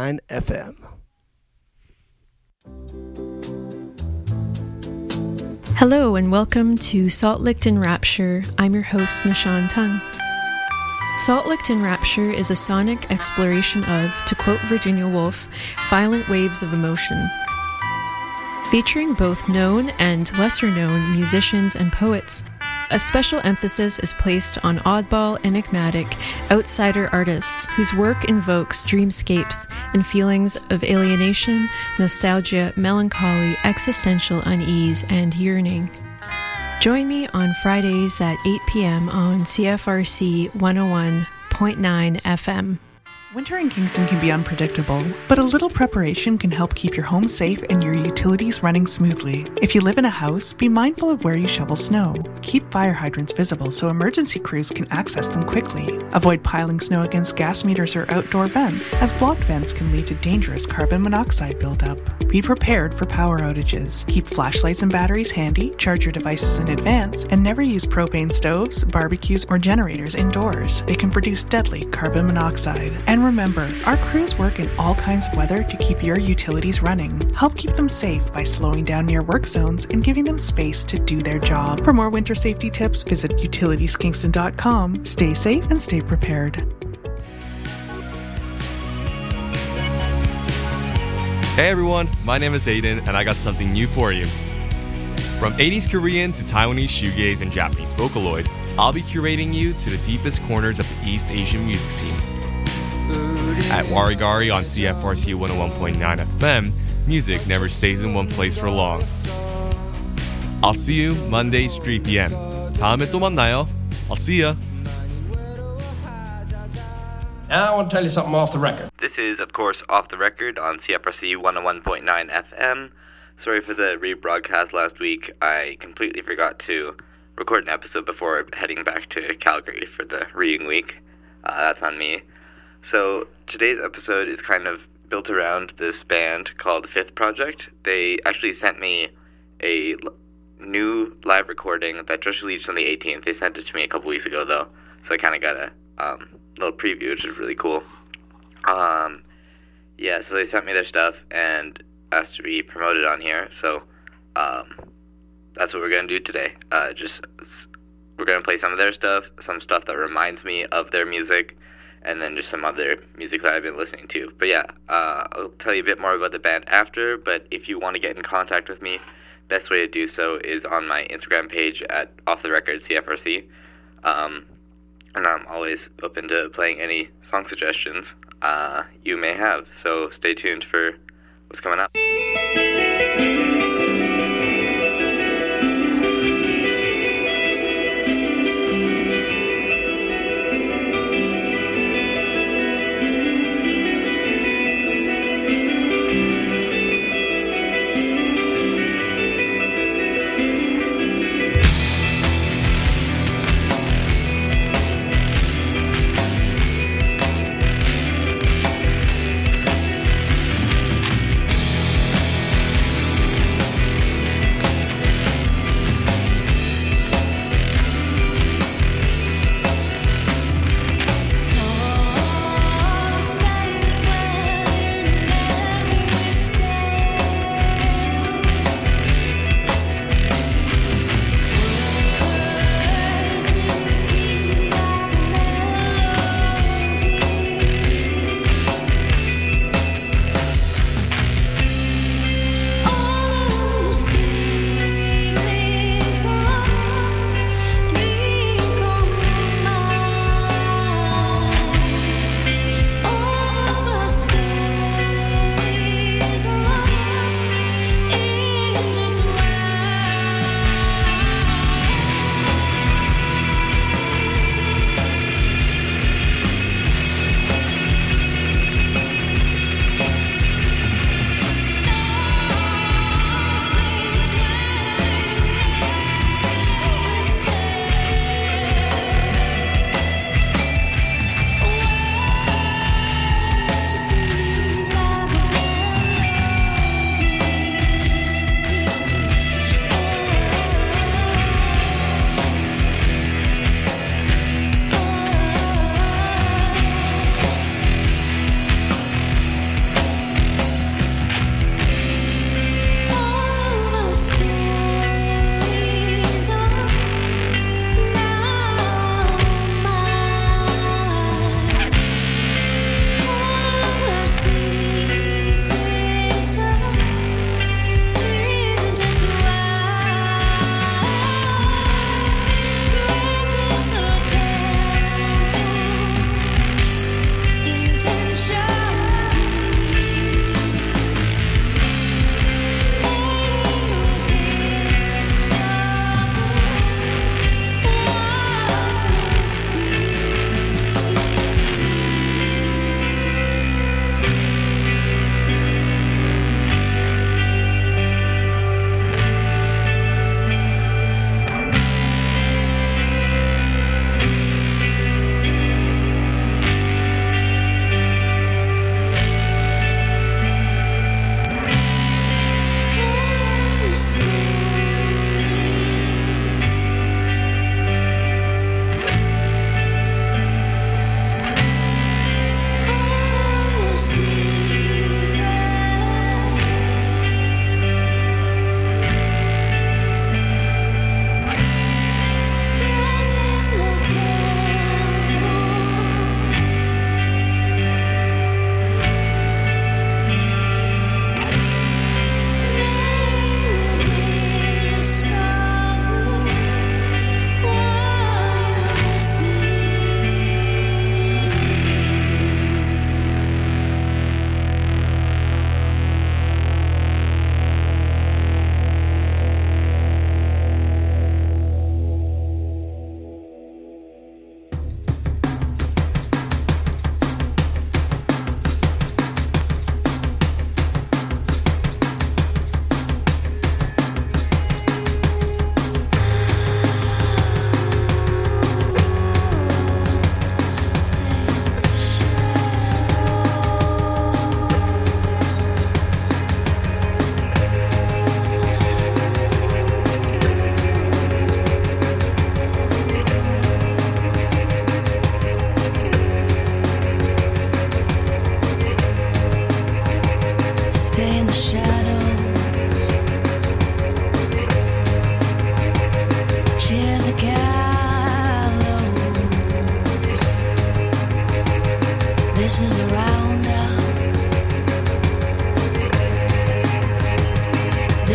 101.9 FM. Hello and welcome to Salt Licked in Rapture. I'm your host, Nishan Tung. Salt Licked in Rapture is a sonic exploration of, to quote Virginia Woolf, violent waves of emotion. Featuring both known and lesser-known musicians and poets, a special emphasis is placed on oddball, enigmatic, outsider artists whose work invokes dreamscapes and feelings of alienation, nostalgia, melancholy, existential unease, and yearning. Join me on Fridays at 8 p.m. on CFRC 101.9 FM. Winter in Kingston can be unpredictable, but a little preparation can help keep your home safe and your utilities running smoothly. If you live in a house, be mindful of where you shovel snow. Keep fire hydrants visible so emergency crews can access them quickly. Avoid piling snow against gas meters or outdoor vents, as blocked vents can lead to dangerous carbon monoxide buildup. Be prepared for power outages. Keep flashlights and batteries handy, charge your devices in advance, and never use propane stoves, barbecues, or generators indoors. They can produce deadly carbon monoxide. And remember, our crews work in all kinds of weather to keep your utilities running. Help keep them safe by slowing down near work zones and giving them space to do their job. For more winter safety tips, visit utilitieskingston.com. Stay safe and stay prepared. Hey everyone, my name is Aiden and I got something new for you. From 80s Korean to Taiwanese shoegaze and Japanese Vocaloid, I'll be curating you to the deepest corners of the East Asian music scene. At Warigari on CFRC 101.9 FM, music never stays in one place for long. I'll see you Mondays 3 p.m. 다음에 또 만나요. I'll see ya. Now I want to tell you something off the record. This is, of course, Off the Record on CFRC 101.9 FM. Sorry for the rebroadcast last week. I completely forgot to record an episode before heading back to Calgary for the reading week. That's on me. So today's episode is kind of built around this band called The Fifth Project. They actually sent me a new live recording that just released on the 18th. They sent it to me a couple weeks ago, though, so I kind of got a little preview, which is really cool. Yeah, so they sent me their stuff and asked to be promoted on here, so that's what we're going to do today. We're going to play some of their stuff, some stuff that reminds me of their music, and then just some other music that I've been listening to. But yeah, I'll tell you a bit more about the band after, but if you want to get in contact with me, best way to do so is on my Instagram page at Off the Record CFRC. And I'm always open to playing any song suggestions you may have, so stay tuned for what's coming up.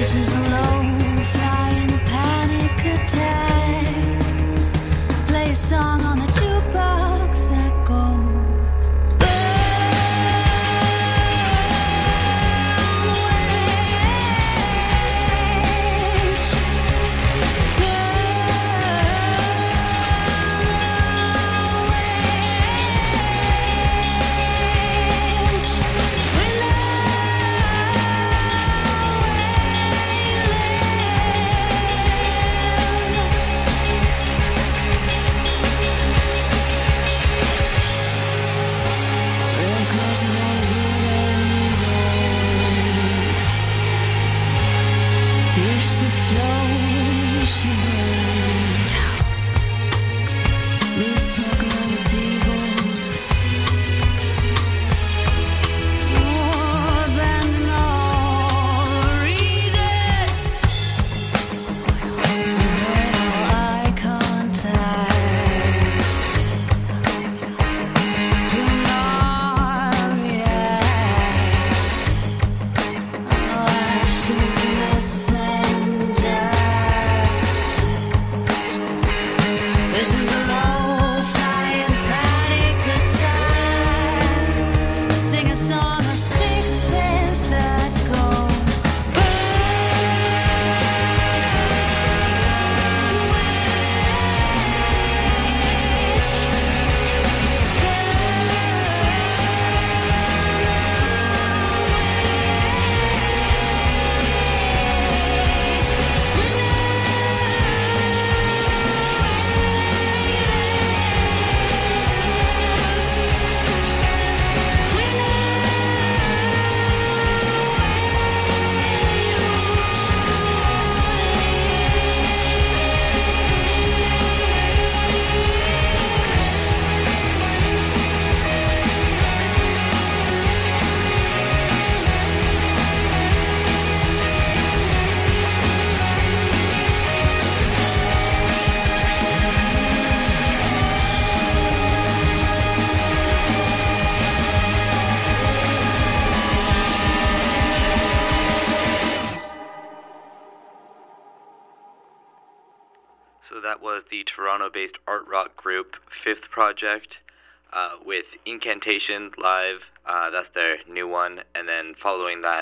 So that was the Toronto-based art rock group Fifth Project with Incantation live. That's their new one. And then following that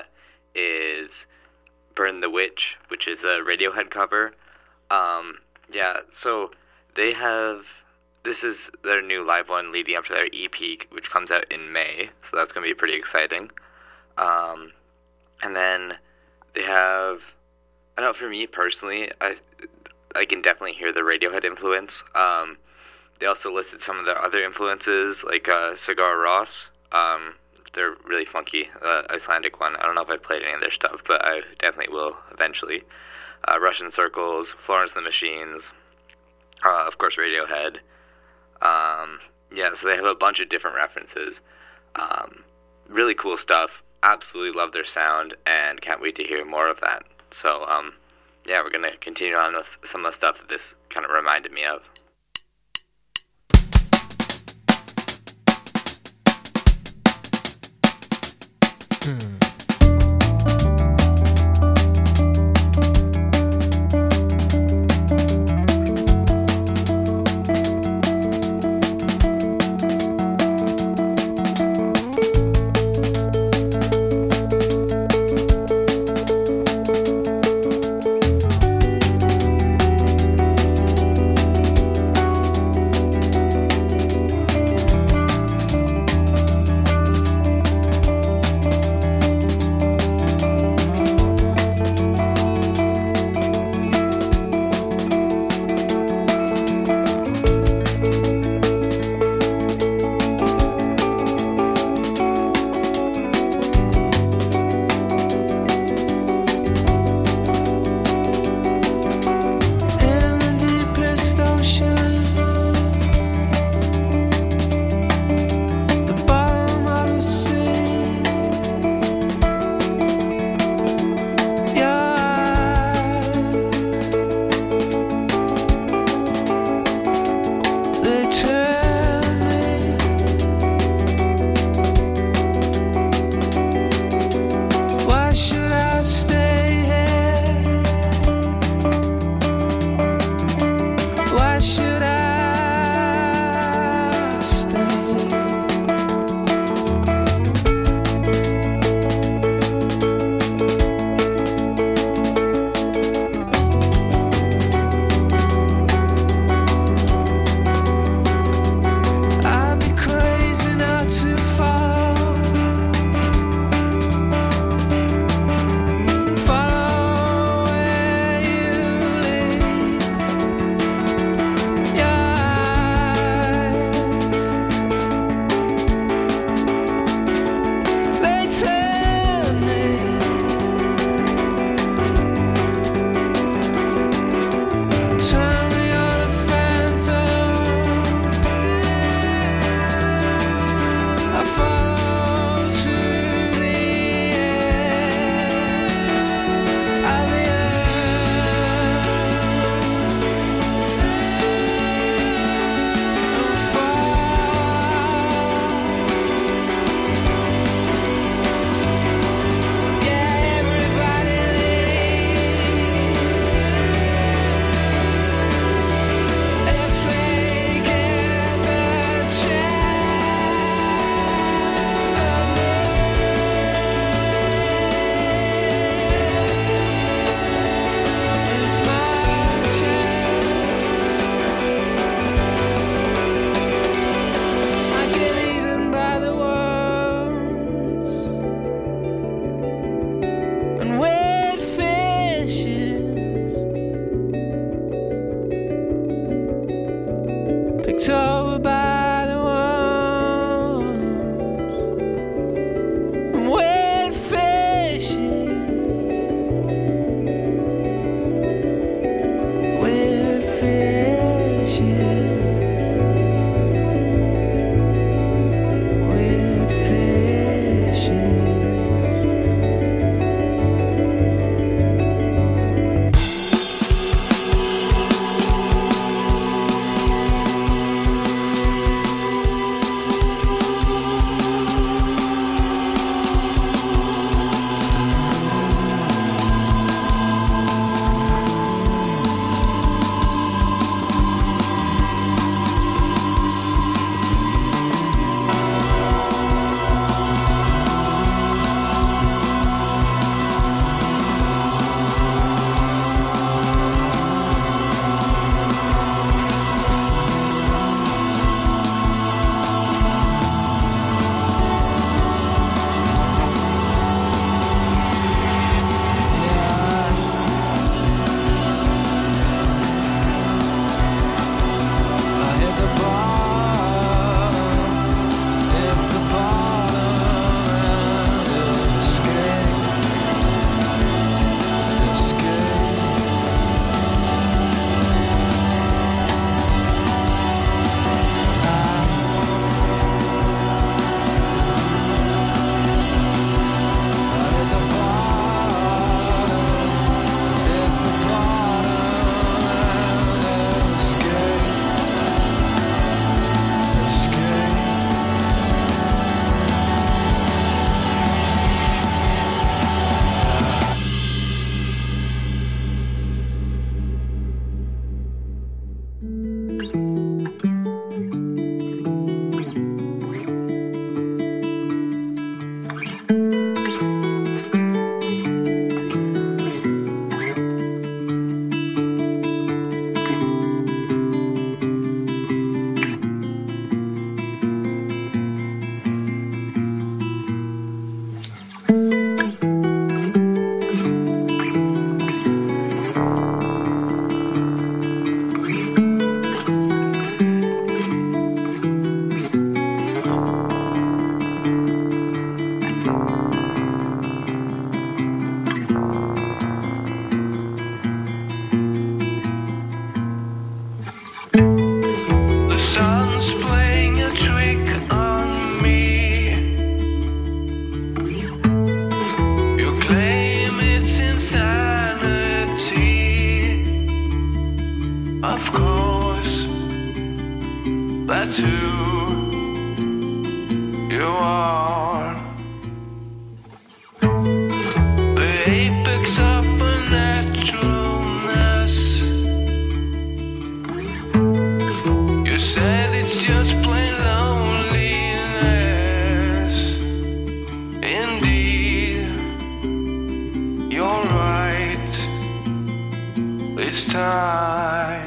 is Burn the Witch, which is a Radiohead cover. Yeah, so they have... This is their new live one leading up to their EP, which comes out in May. So that's going to be pretty exciting. And then they have... I don't know, for me personally, I can definitely hear the Radiohead influence. They also listed some of their other influences, like Sigur Rós. They're really funky, Icelandic one. I don't know if I've played any of their stuff, but I definitely will eventually. Russian Circles, Florence and the Machines, of course Radiohead. Yeah, so they have a bunch of different references. Really cool stuff. Absolutely love their sound, and can't wait to hear more of that. So, yeah, we're going to continue on with some of the stuff that this kind of reminded me of. that's who you are. The apex of unnaturalness. You said it's just plain loneliness. Indeed, you're right. This time.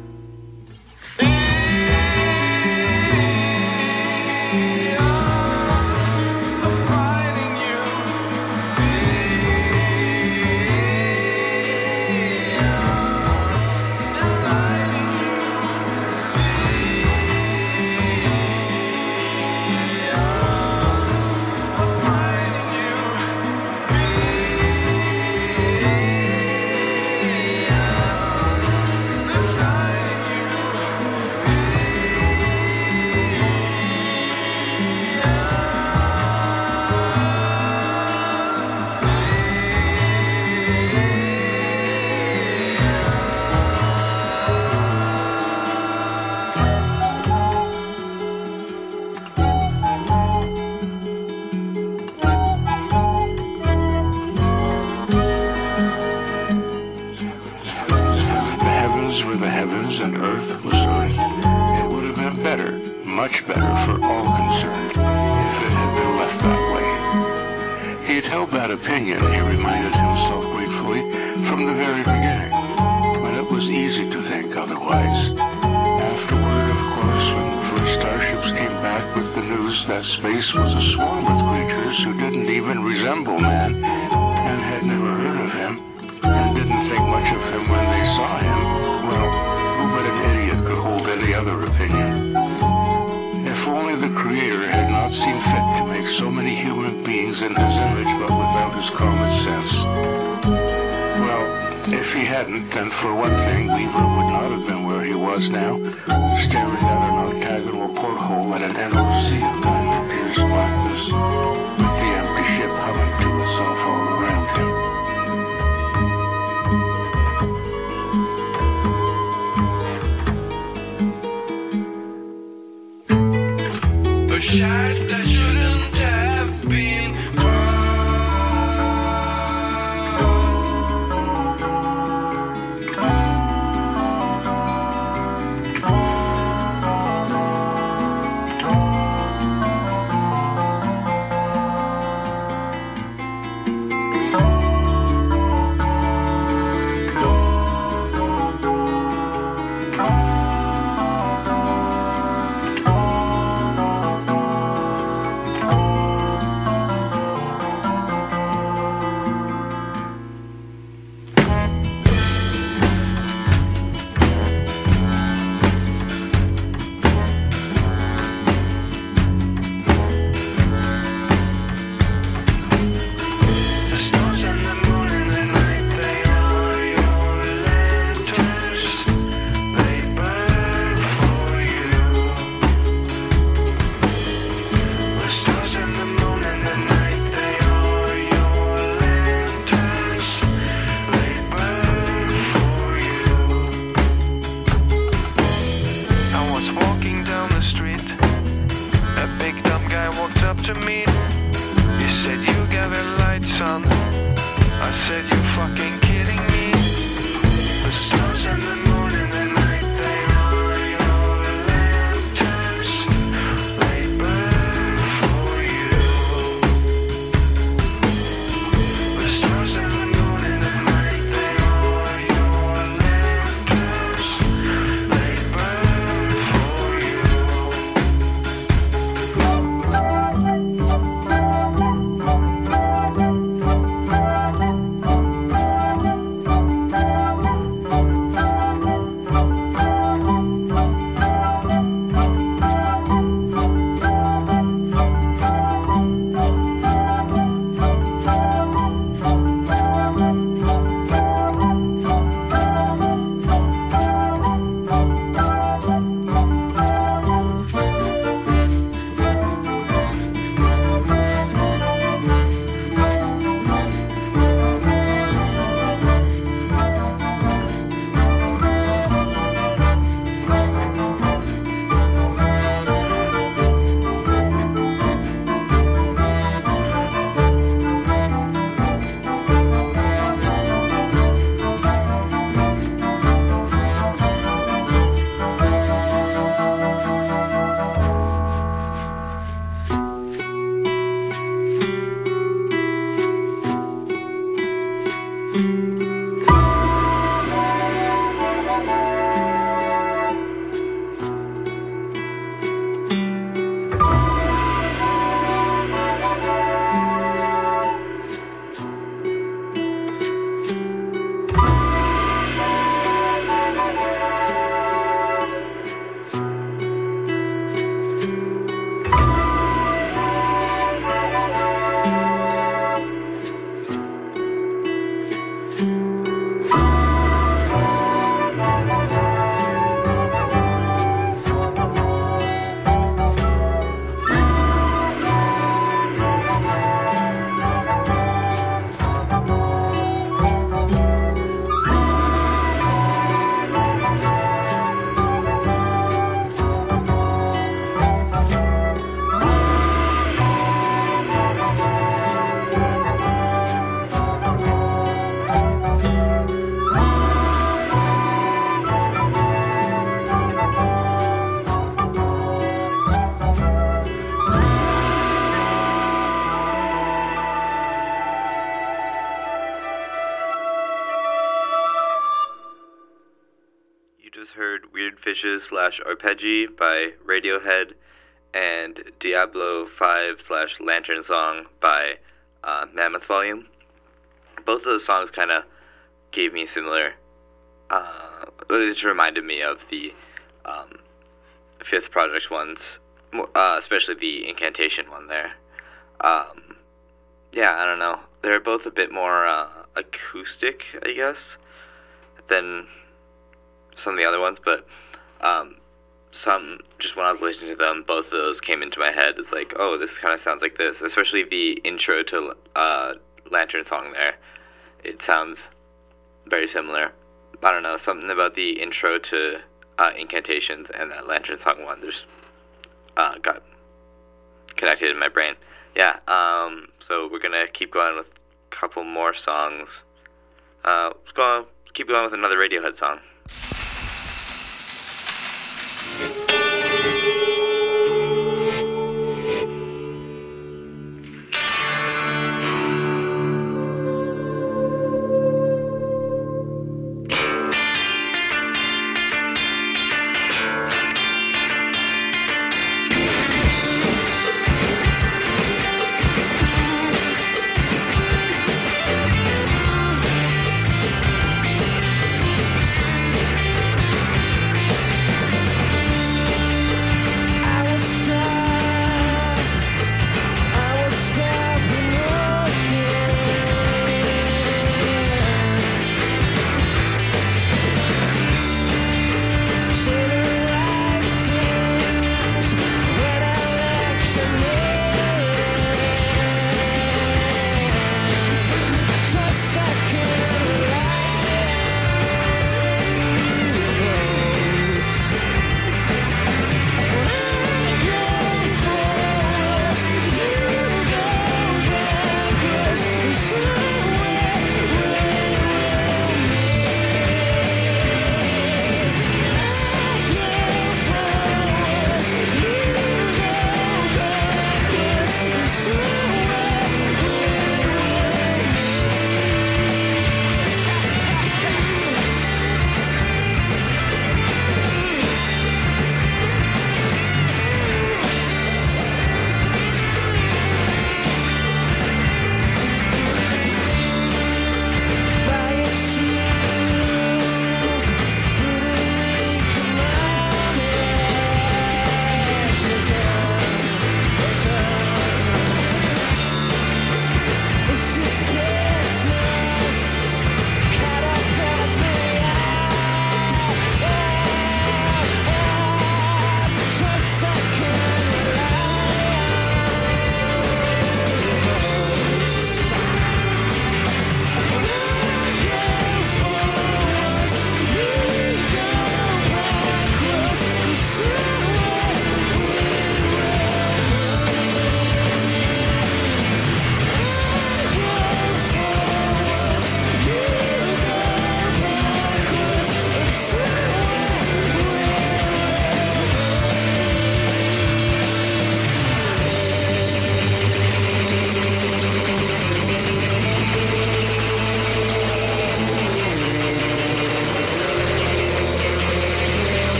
And earth was earth, it would have been better, much better for all concerned, if it had been left that way. He had held that opinion, he reminded himself gratefully, from the very beginning, but it was easy to think otherwise. Afterward, of course, when the first starships came back with the news that space was a swarm with creatures who didn't even resemble man, and had never heard of him, and didn't think much of him when they saw him, well, but an idiot could hold any other opinion. If only the Creator had not seen fit to make so many human beings in His image but without His common sense. Well, if He hadn't, then for one thing, Weaver would not have been where he was now, staring at an octagonal porthole at an endless sea of diamond-pierced blackness, with the empty ship humming to itself all around him. Shots that shouldn't have been Fishes/Arpeggi by Radiohead, and Diablo 5/Lantern Song by Mammoth Volume. Both of those songs kind of gave me similar, it just reminded me of the Fifth Project ones, especially the Incantation one there. Yeah, I don't know. They're both a bit more acoustic, I guess, than some of the other ones, but just when I was listening to them, both of those came into my head. It's like, oh, this kind of sounds like this, especially the intro to Lantern Song there. It sounds very similar. I don't know, something about the intro to Incantations and that Lantern Song one just got connected in my brain. Yeah, so we're gonna keep going with a couple more songs. Let's keep going with another Radiohead song.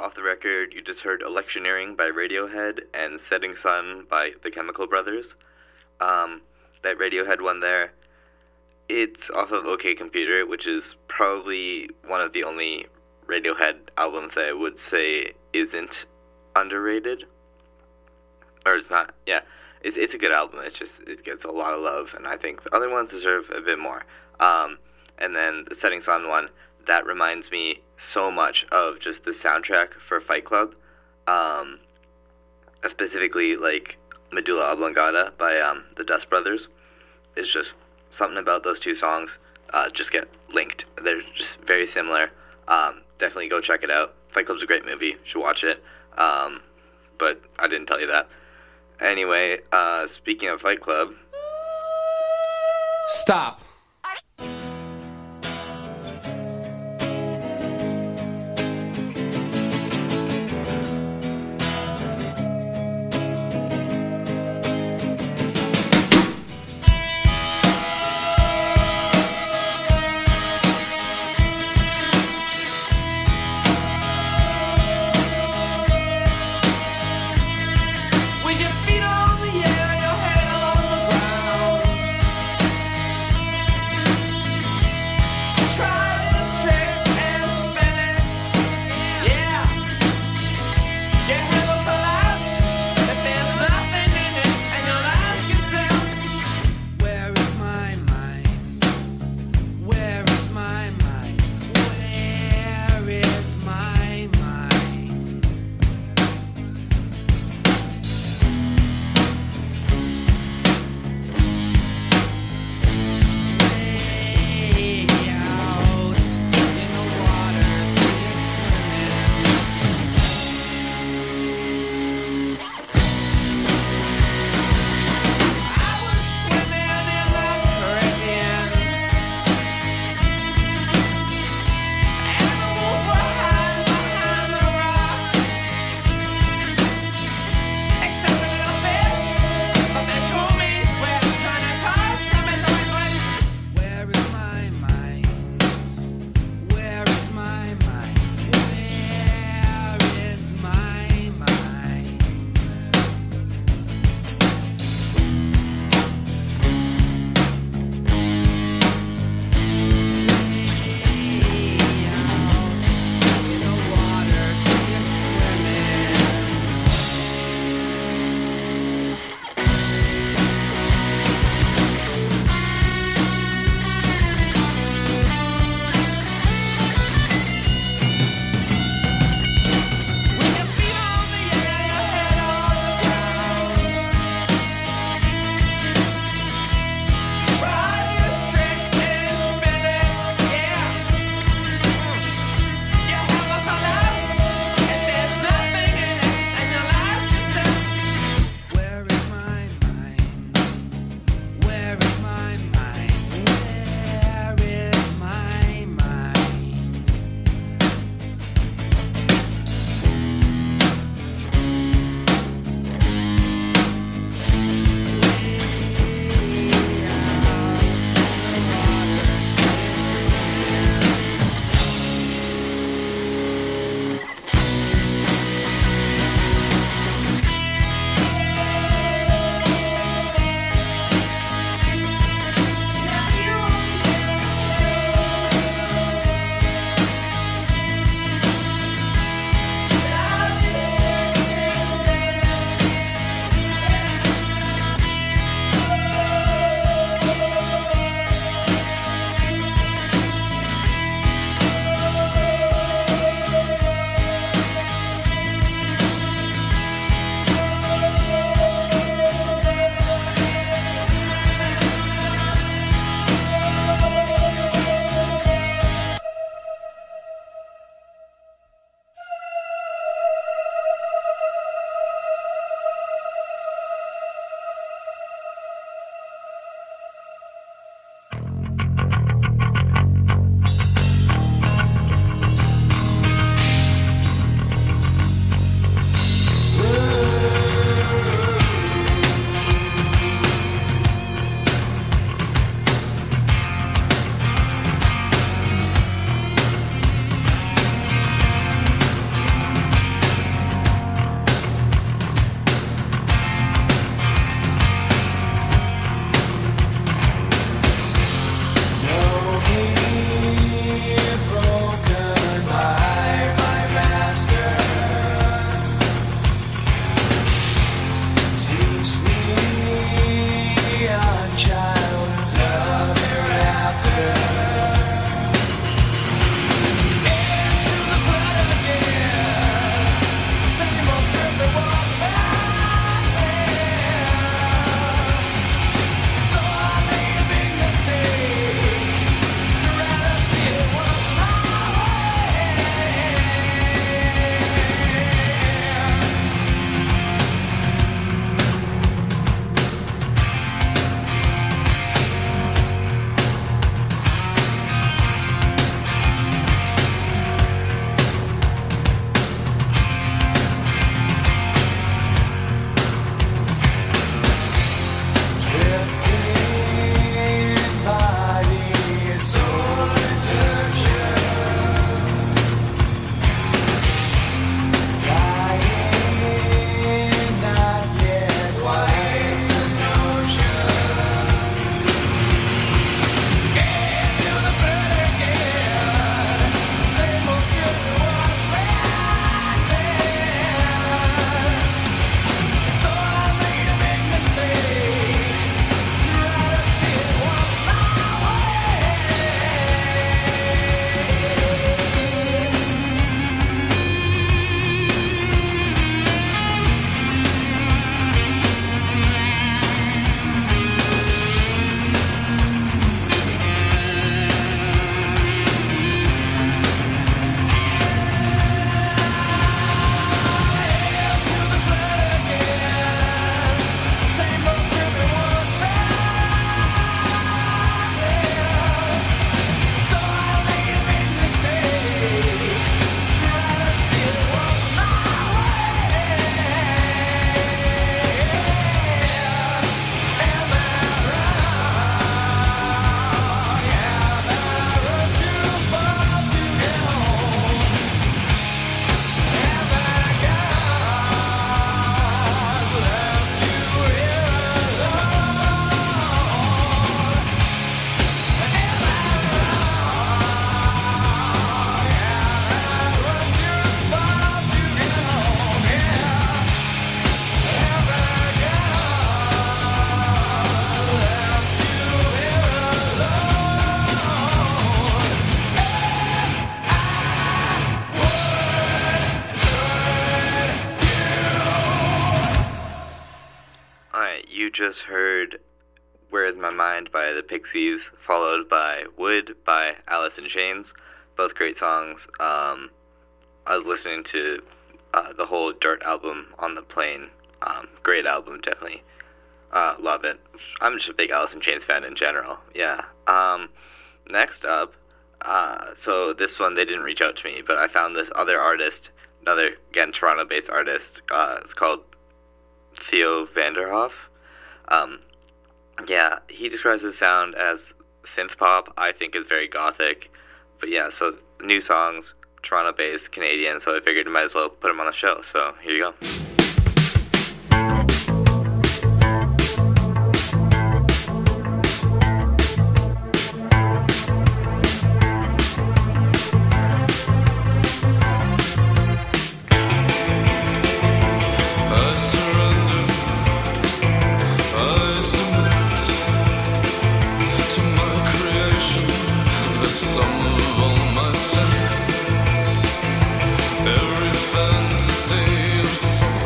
Off the Record, you just heard Electioneering by Radiohead and Setting Sun by the Chemical Brothers. That Radiohead one there, it's off of OK Computer, which is probably one of the only Radiohead albums that I would say isn't underrated. Or it's not, yeah. It's a good album. It gets a lot of love, and I think the other ones deserve a bit more. And then the Setting Sun one, that reminds me so much of just the soundtrack for Fight Club. Specifically, like, Medulla Oblongata by the Dust Brothers. It's just something about those two songs just get linked. They're just very similar. Definitely go check it out. Fight Club's a great movie. You should watch it. But I didn't tell you that. Anyway, speaking of Fight Club... Stop. With your feet on the air, your head on the ground. just heard Where Is My Mind by the Pixies, followed by Wood by Alice in Chains. Both great songs. I was listening to the whole Dirt album on the plane. Great album, definitely. Love it. I'm just a big Alice in Chains fan in general. Yeah. Next up, so this one, they didn't reach out to me, but I found this other artist, another, again, Toronto-based artist. It's called Theo Vanderhoff. Yeah, he describes his sound as synth pop. I think is very gothic. But yeah, so new songs, Toronto-based, Canadian, so I figured I might as well put him on the show. So here you go. Every fantasy of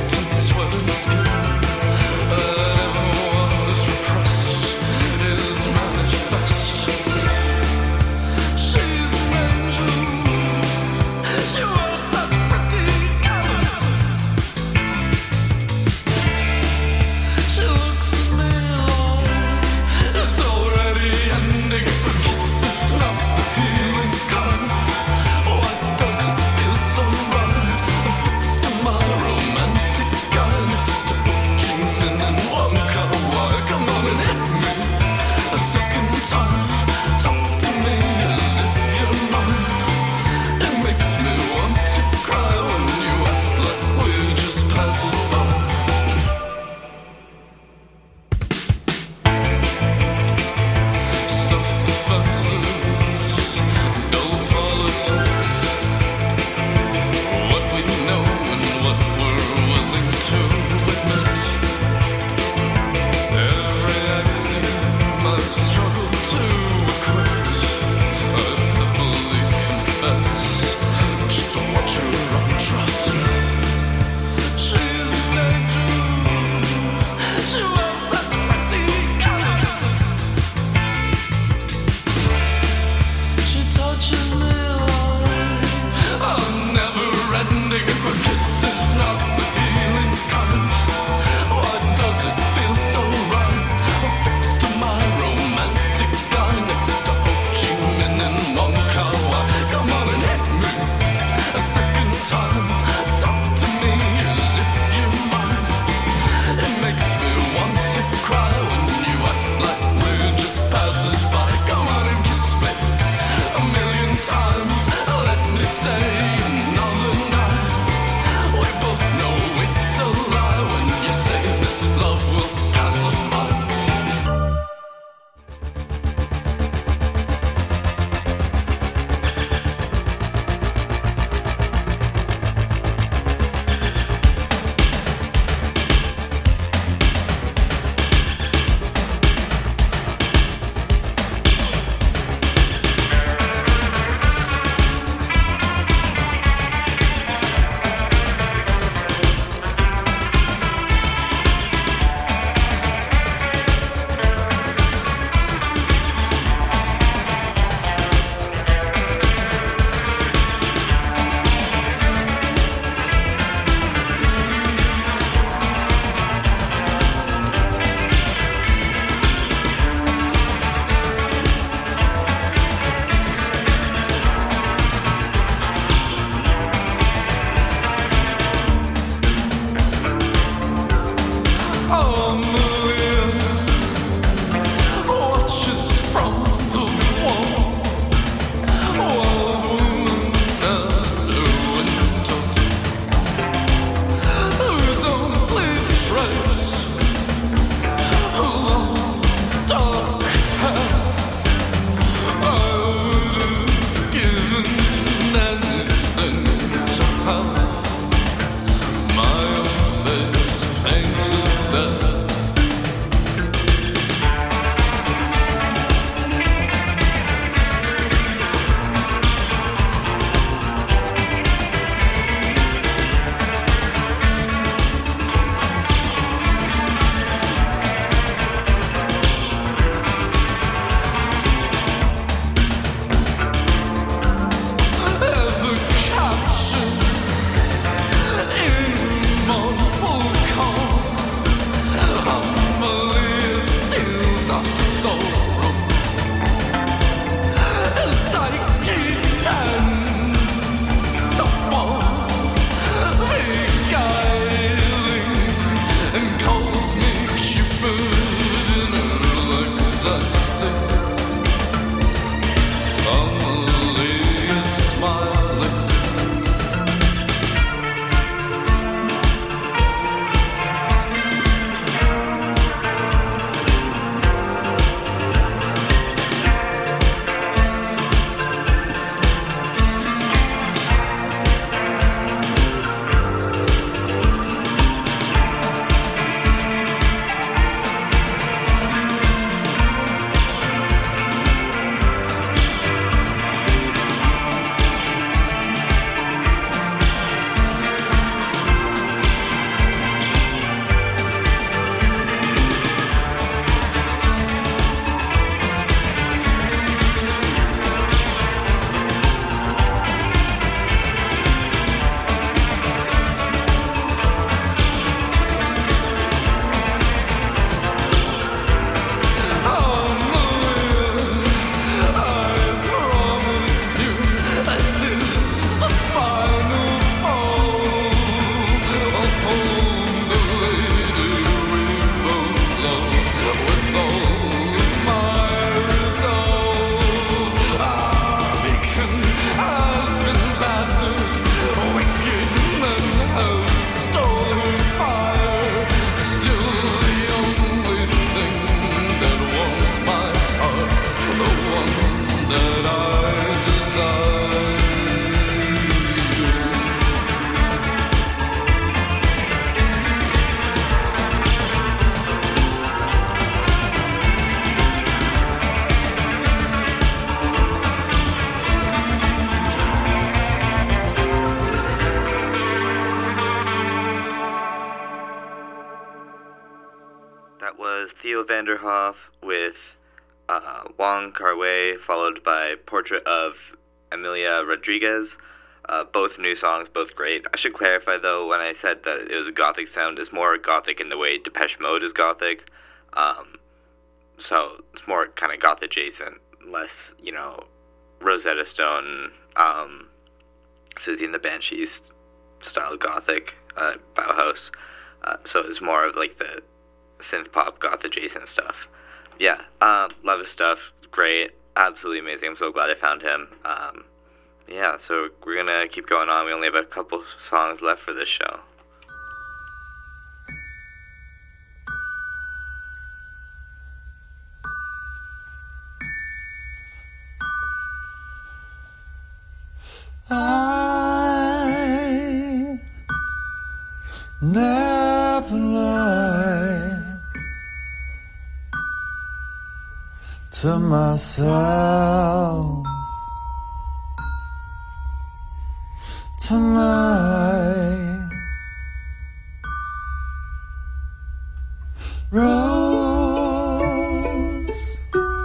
Theo Vanderhoff with Wong Kar-wai, followed by Portrait of Emilia Rodriguez. Both new songs, both great. I should clarify, though, when I said that it was a gothic sound, it's more gothic in the way Depeche Mode is gothic. So it's more kind of goth adjacent, less, Rosetta Stone, Susie and the Banshees style gothic, Bauhaus. So it's more of like the synth pop goth adjacent stuff. Yeah, love his stuff. Great, absolutely amazing. I'm so glad I found him. Yeah, so we're gonna keep going on. We only have a couple songs left for this show. I never lie to myself, to my rose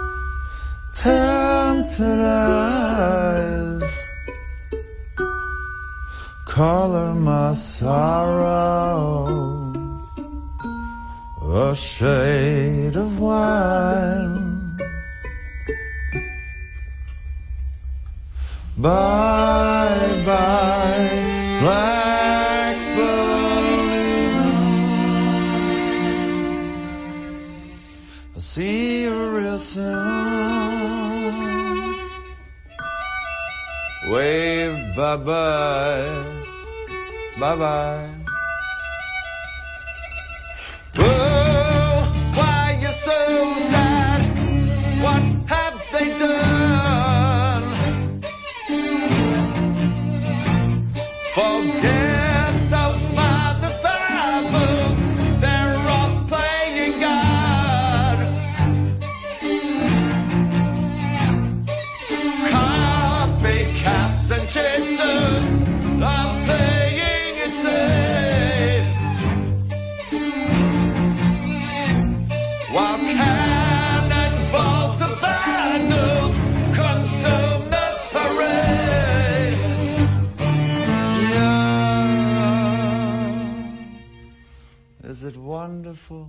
tinted eyes, color my sorrow a shade of wine. Bye bye, black balloon. I'll see you real soon. Wave bye bye, bye bye. Oh, why you so sad? What have they done? Forget the father books, they're all playing God. Copycats and chasers are playing it safe, while cannonballs of battles consume the parade. Is it wonderful?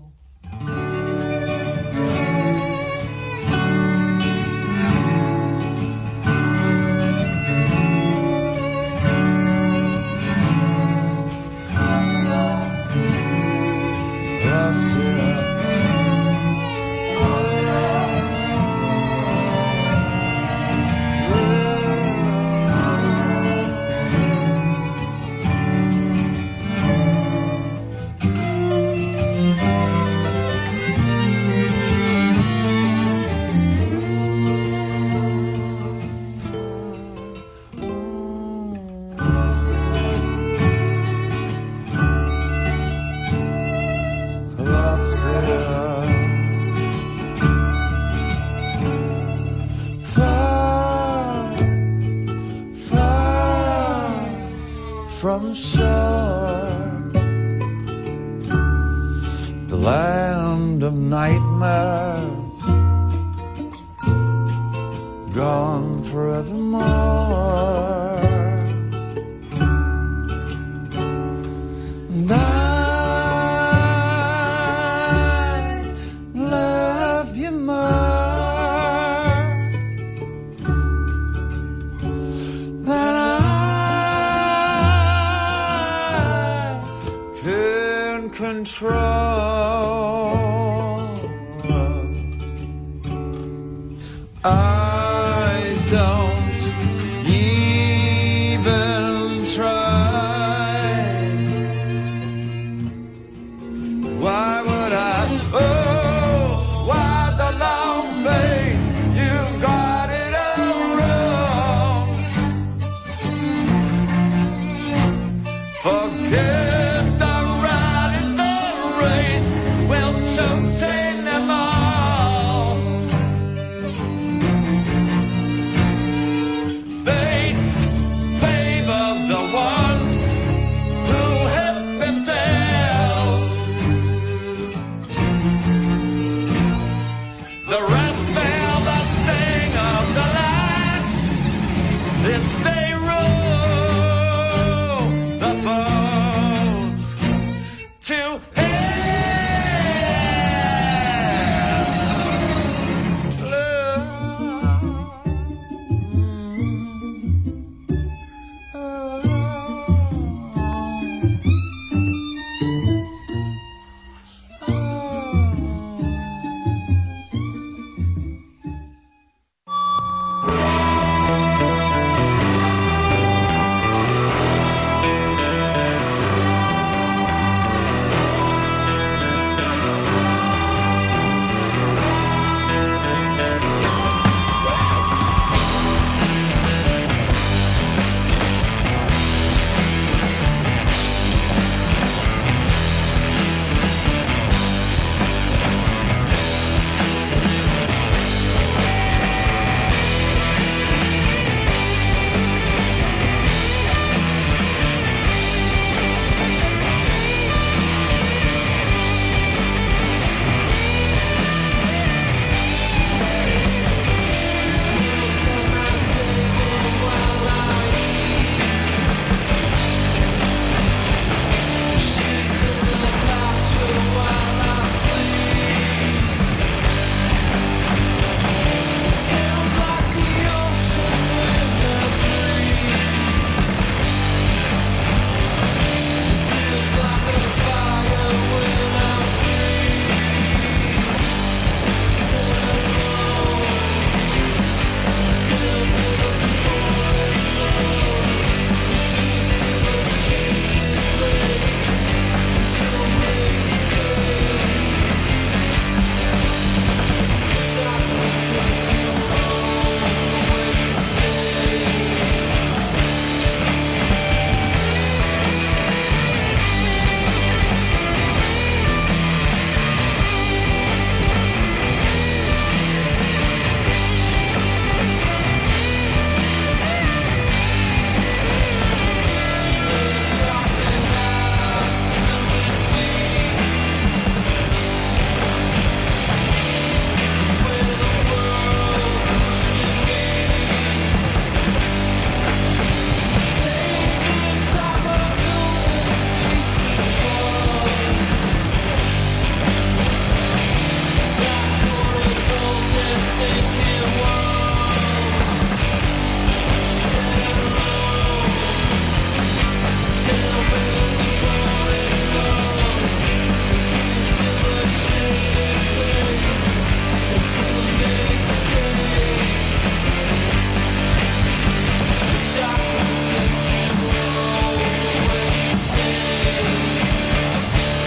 from shore, the land of nightmares, gone forevermore. And I love you more than I can control. I don't even try. Why would I? Oh, why the long face? You got it all wrong. Forget the ride in the race. We'll choose them all. Fates favor the ones who help themselves. The rest feel the sting of the lash if they roll the boat to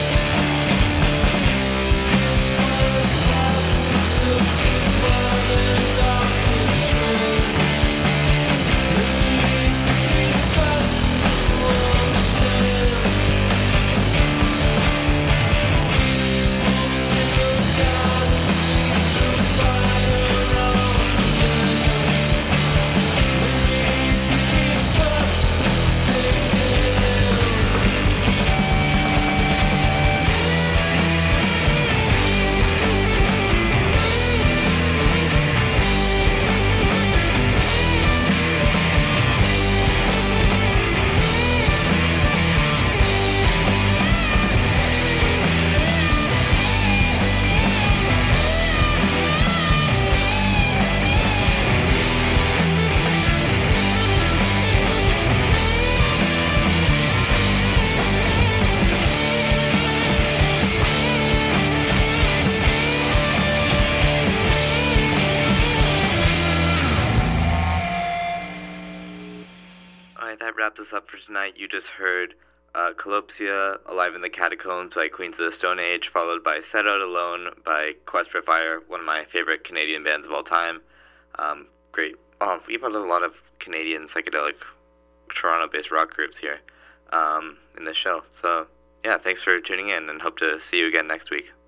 It's that wraps us up for tonight. You just heard Collopsia, Alive in the Catacombs by Queens of the Stone Age, followed by Set Out Alone by Quest for Fire, one of my favorite Canadian bands of all time. Great. Oh, we've had a lot of Canadian psychedelic Toronto-based rock groups here in this show. So, yeah, thanks for tuning in and hope to see you again next week.